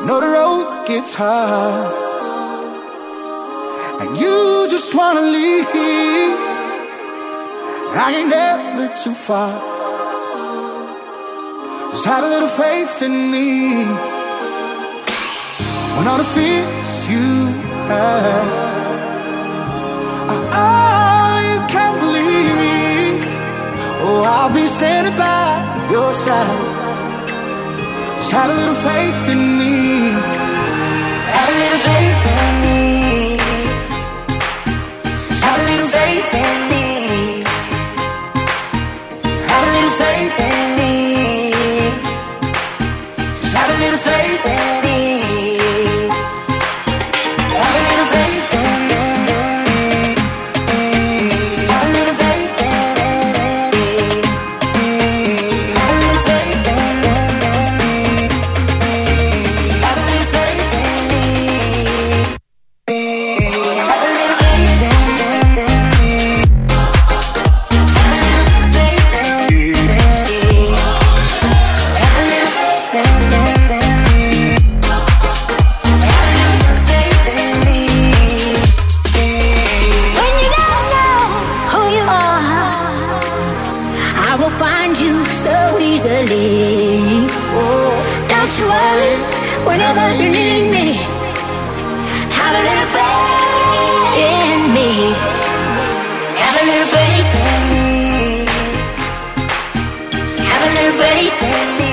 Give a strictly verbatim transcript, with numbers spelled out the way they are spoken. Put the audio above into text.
know the road gets hard, and you just wanna leave. I ain't never too far. Just have a little faith in me. When all the fears you have are all you can believe, oh, I'll be standing by your side. Just have a little faith in me. Have a little faith in me. Just have a little faith in me. Have a little faith in me. Just have a little faith in me. Have a little faith in me. Have a little faith in me. Have a little faith in me. Just have a little faith in me. Have a little faith in me. Don't you worry, whenever you need me, have a little faith in me. Have a little faith in me. Have a little faith in me.